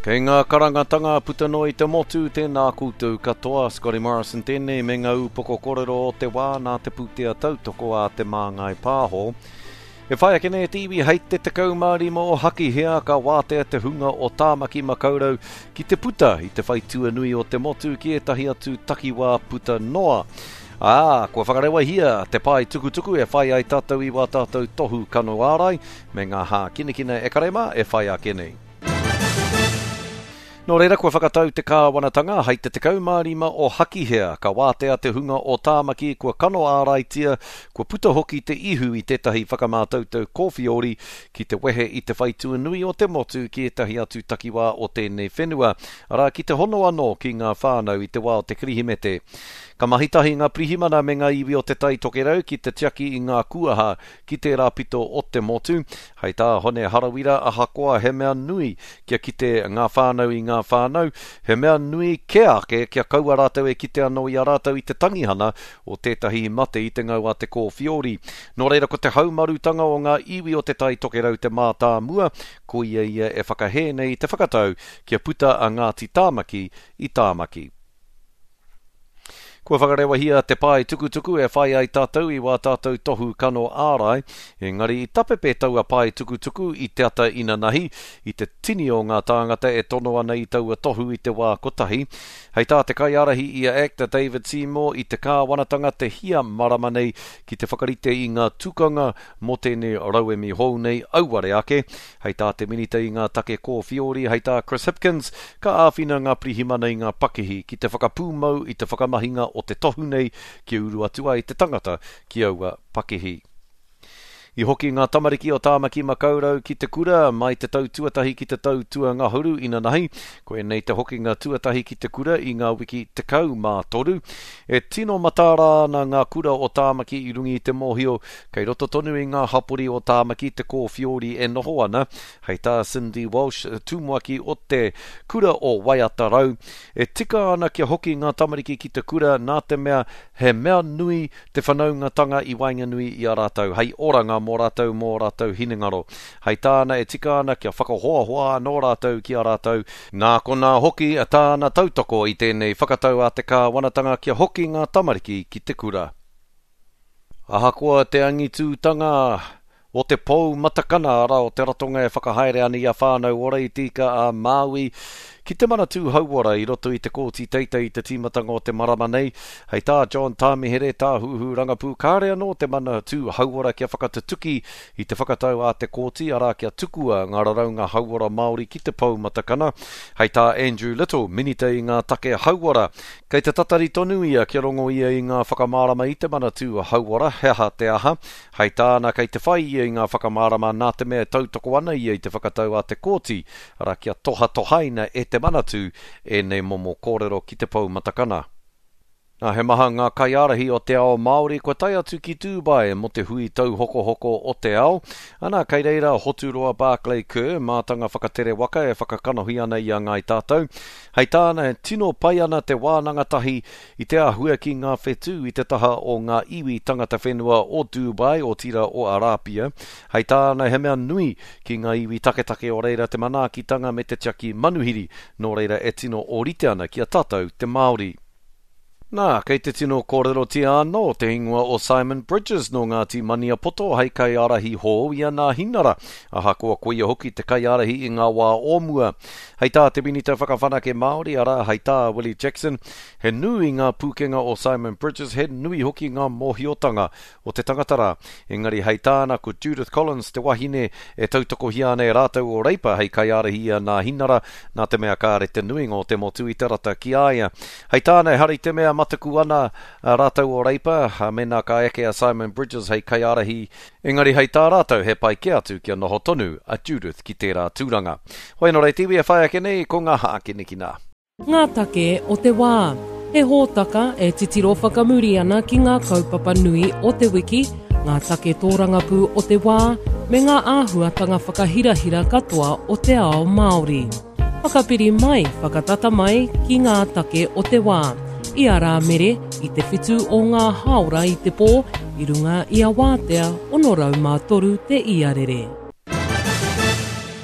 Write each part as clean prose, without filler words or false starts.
Kei ngā karangatanga putano I te motu tēnā koutou katoa, Scotty Morrison tēnei me ngā upoko korero o te wā nā te putea tautoko a te māngai pāho. E whai ake nei te iwi hei te kaumari mo o haki hea ka wātea te hunga o tāmaki makaurau ki te puta I te whaitua nui o te motu ki etahi atu takiwā puta noa. Kua whakarewa hia, te pai tukutuku e whai ai tātou I wā tātou tohu kano ārai, me ngā hā kinekina e karema e whai ake nei. Nō reira, kua whakatau te kāwanatanga, hei te kaumārima o hakihea, ka wātea te hunga o tāmaki, kua kano āraitia, kua puta hoki te ihu I tētahi whakamātautau kōwhiori, ki te wehe I te whaitua nui o te motu, ki etahi atu takiwā o tēnei whenua, ara ki te hono anō ki ngā whānau I te wā o te kirihimete. Ka mahitahi ngā prihimana me ngā iwi o te tai tokerau ki te tiaki I ngā kuaha ki te rāpito o te motu. Hei tā hone harawira a hakoa he mea nui kia kite ngā whānau I ngā whānau. He mea nui ke ake kia kaua rātau e kite anō I a rātau I te tangihana o tētahi mate I te ngau a te kōwhiori. Nō reira ko te haumarutanga o ngā iwi o te tai tokerau te mātā mua, ko ia e whakahe nei te whakatau kia puta a Ngāti Tāmaki I Tāmaki. Kua whakarewa hia te pai tukutuku e whai ai tātou I wā tātou tohu kano ārai, engari I tapepe taua pai tukutuku I te ata ina nahi, I te tini o ngā tāngata e tono ana I taua tohu I te wā kotahi. Hei tā te kaiarahi ia actor David Seymour I te kāwanatanga te hia marama nei ki te whakarite I ngā tukanga mo tēne rauemi hou nei auare ake. Hei tā te minita I ngā take kōwhiori, hei tā Chris Hipkins ka āwhina ngā prihimana I ngā pakihi ki te whakapūmau I te whakamahinga o te tohu nei ki uru atua I te tangata ki aua pakihi. I hoki ngā tamariki o tāmaki makaurau ki te kura mai te tau tuatahi ki te tau tua ngahuru ina nahi. Koe nei te hoki ngā tuatahi ki te kura I ngā wiki te kau mā toru. E tino matara na ngā kura o tāmaki I rungi I te mōhio, kei roto tonu I ngā hapori o tāmaki te kōwhiori e noho ana. Hei tā Cindy Walsh, tūmuaki o te kura o Waiata Rau. E tika ana kia hoki ngā tamariki ki te kura nā te mea he mea nui te whanaungatanga I wainga nui I a rātau. Hei oranga mō rātau hinengaro. Hei tāna e tika ana kia whakahoahoa nō rātau ki a rātau. Nā kona hoki a tāna tautoko I tēnei whakatau a te kāwanatanga kia hoki ngā tamariki ki te kura. Ahakoa te angitūtanga o te pou matakana ara o te ratonga e whakahaere ani a whānau ora I tika a Maui. Ki te manatū hauora I roto I te kōti teitei I te tīmatanga o te marama nei, hei tā John Tāmihere tā huhu rangapū kārea no te manatū hauora kia whakatutuki I te whakatau a te kōti ara kia tukua ngā raraunga hauora Māori ki te pou matakana. Hei tā Andrew Little, minite I ngā take hauora. Kei te tatari tonu ia kia rongo ia I ngā whakamārama I te manatū hauora, heha te aha. Hei tāna kei te whai ia I ngā whakamārama nā te mea tautoko ana ia I te whakatau a te kōti, ara kia toha tohaina e te manatu e nei momo kōrero ki te pou matakana. Nā he maha ngā kaiarahi o te ao Māori kua tai atu ki Dubai mo te hui tau hoko hoko o te ao. Ana kei reira hoturoa Barclay Kerr mātanga whakatere waka e whakakanohi ana I a ngai tātou. Hei tāna e tino pai ana te wānangatahi I te ahua ki ngā whetū I te taha o ngā iwi tangata whenua o Dubai o tira o Arapia. Hei tāna he mea nui ki ngā iwi taketake o reira te manākitanga me te tiaki manuhiri no reira e tino o rite ana ki a tātou te Māori. Nā, kei te tino kōrero tia anō te hingua o Simon Bridges no Ngāti Maniapoto hei kai arahi hō ia nā hinara. Aha koa koia hoki te kai arahi I ngā wā ōmua. Hei tā te minita whakawhanake Māori ara hei tā Willie Jackson. He nui ngā pūkenga o Simon Bridges, he nui hoki ngā mōhiotanga o te tangatara. Engari hei tāna ko Judith Collins te wahine e tautoko hia nei rātau o reipa hei kai arahi ia nā hinara. Nā te mea kāre te nui ngō te motu I te rata ki aia. Hei tāna hari te mea mataku ana rātau o reipa, mena ka eke a Simon Bridges hei kai arahi. Engari hei tā rātau he pai ke atu kia noho tonu a Judith ki tērā tūranga. Hoi no rei tiwi e whai ake nei ko ngā hākinekina. Ngā take o te wā. He hōtaka e titiro whakamuri ana ki ngā kaupapa nui o te wiki, ngā take tōrangapū o te wā, me ngā āhuatanga whakahirahira katoa o te ao Māori. Whakapiri mai, whakatata mai ki ngā take o te wā. I a rā mere I te whitu o ngā haora I te pō, I runga I a wātea ono rau mā toru te iarere.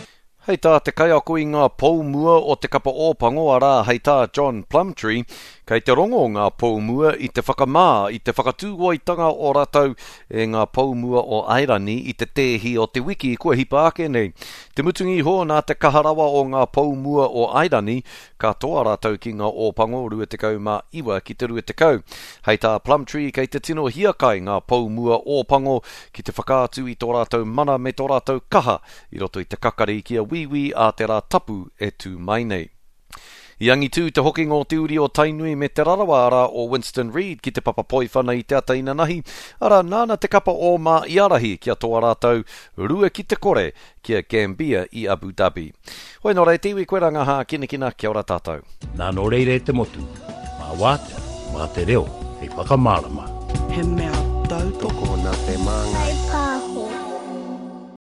Hei tā te kai aku I ngā poumua o te kapa ōpango a rā hei tā John Plumtree, kei te rongo ngā poumua I te whakamā, I te whakatūwaitanga o rātou e ngā poumua o Airani I te tēhi o te wiki kua hipa ake nei. Te mutungi ho nā te kaharawa o ngā poumua o Airani, ka toa rātou ki ngā ōpango rua te kau mā iwa ki te rua te kau. Hei tā Plumtree kei te tino hiakai ngā poumua ōpango ki te whakaatu I tō rātou mana me tō rātou kaha I roto I te kakari kia wiwi a te rā tapu e tū mai nei. I angi tū te hoki ngō te uri o Tainui me te rarawa ara o Winston Reid ki te papapoi whana I te ataina nahi, ara nāna te kapa o mā iarahi kia toa rātou rua ki te kore kia Gambia I Abu Dhabi. Hoi nō rei tiwi koe rangaha kinakina kia ora tātou. Nā nō reire te motu, mā wātea, mā te reo, hei whakamārama. He mea tau toko nā te māngai.